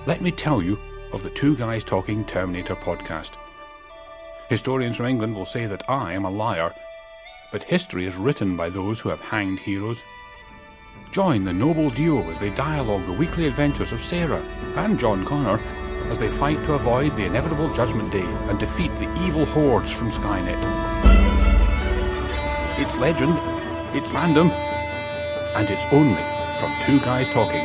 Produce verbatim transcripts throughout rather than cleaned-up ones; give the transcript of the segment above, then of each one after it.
let me tell you of the Two Guys Talking Terminator podcast. Historians from England will say that I am a liar, but history is written by those who have hanged heroes. Join the noble duo as they dialogue the weekly adventures of Sarah and John Connor as they fight to avoid the inevitable Judgment Day and defeat the evil hordes from Skynet. It's legend, it's random, and it's only from Two Guys Talking.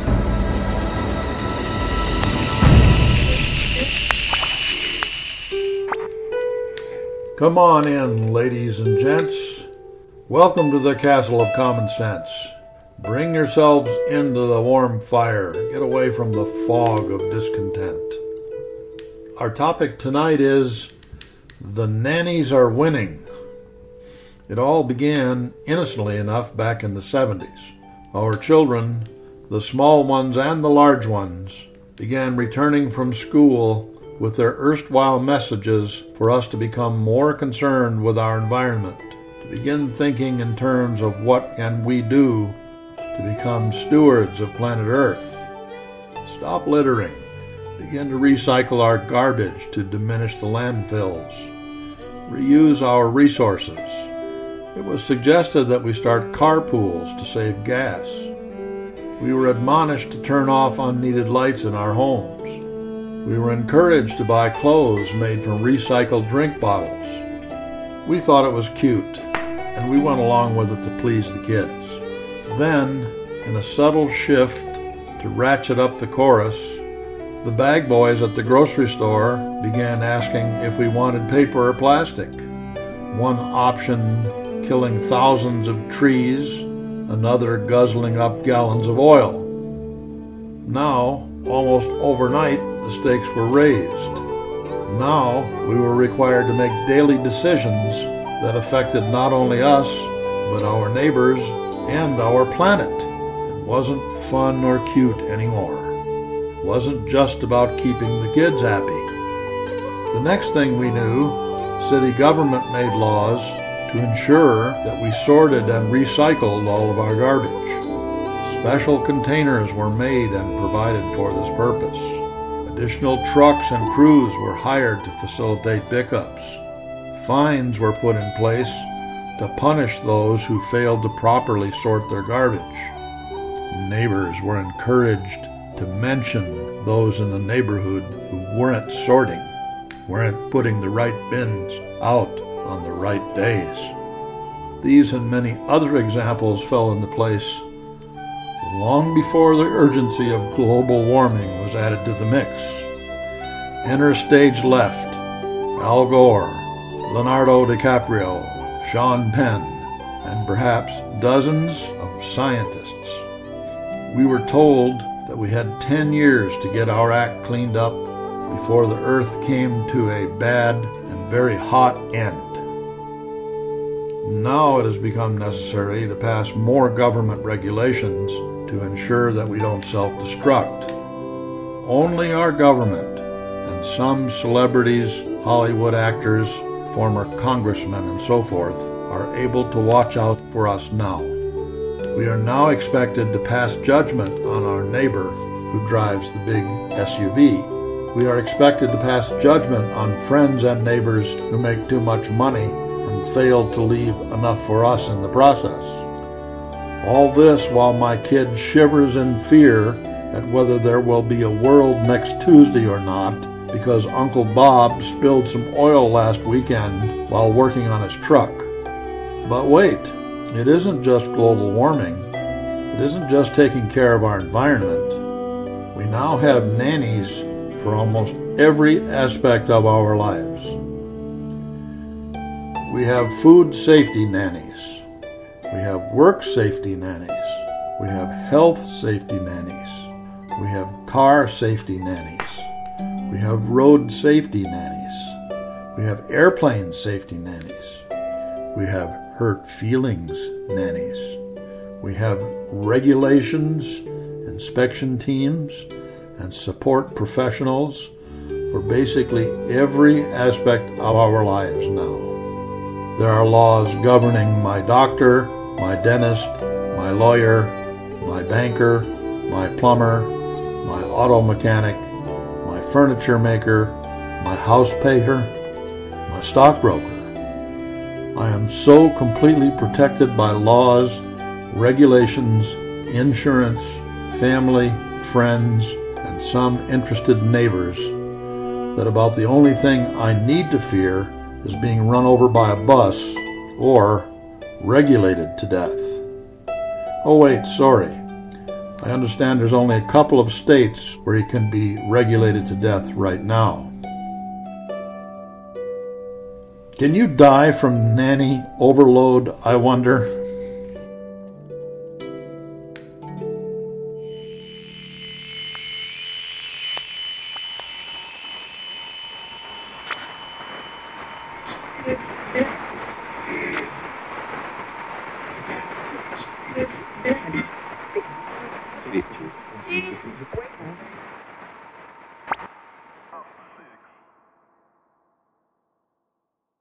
Come on in, ladies and gents. Welcome to the Castle of Common Sense. Bring yourselves into the warm fire. Get away from the fog of discontent. Our topic tonight is The Nannies Are Winning. It all began innocently enough back in the seventies. Our children, the small ones and the large ones, began returning from school with their erstwhile messages for us to become more concerned with our environment, to begin thinking in terms of what can we do to become stewards of planet Earth. Stop littering. Begin to recycle our garbage to diminish the landfills. Reuse our resources. It was suggested that we start carpools to save gas. We were admonished to turn off unneeded lights in our homes. We were encouraged to buy clothes made from recycled drink bottles. We thought it was cute, and we went along with it to please the kids. Then, in a subtle shift to ratchet up the chorus, the bag boys at the grocery store began asking if we wanted paper or plastic. One option killing thousands of trees, another guzzling up gallons of oil. Now, almost overnight, the stakes were raised. Now, we were required to make daily decisions that affected not only us, but our neighbors and our planet. It wasn't fun or cute anymore. It wasn't just about keeping the kids happy. The next thing we knew, city government made laws to ensure that we sorted and recycled all of our garbage. Special containers were made and provided for this purpose. Additional trucks and crews were hired to facilitate pickups. Fines were put in place to punish those who failed to properly sort their garbage. Neighbors were encouraged to mention those in the neighborhood who weren't sorting, weren't putting the right bins out on the right days. These and many other examples fell into place long before the urgency of global warming was added to the mix. Enter stage left, Al Gore, Leonardo DiCaprio, Sean Penn, and perhaps dozens of scientists. We were told that we had ten years to get our act cleaned up before the Earth came to a bad and very hot end. Now it has become necessary to pass more government regulations to ensure that we don't self-destruct. Only our government and some celebrities, Hollywood actors, former congressmen, and so forth are able to watch out for us now. We are now expected to pass judgment on our neighbor who drives the big S U V. We are expected to pass judgment on friends and neighbors who make too much money and fail to leave enough for us in the process. All this while my kid shivers in fear at whether there will be a world next Tuesday or not because Uncle Bob spilled some oil last weekend while working on his truck. But wait, it isn't just global warming. It isn't just taking care of our environment. We now have nannies for almost every aspect of our lives. We have food safety nannies. We have work safety nannies. We have health safety nannies. We have car safety nannies. We have road safety nannies. We have airplane safety nannies. We have hurt feelings nannies. We have regulations, inspection teams, and support professionals for basically every aspect of our lives now. There are laws governing my doctor, my dentist, my lawyer, my banker, my plumber, my auto mechanic, my furniture maker, my house painter, my stockbroker. I am so completely protected by laws, regulations, insurance, family, friends, and some interested neighbors that about the only thing I need to fear is being run over by a bus or regulated to death. Oh wait, sorry. I understand there's only a couple of states where you can be regulated to death right now. Can you die from nanny overload, I wonder? Thank you.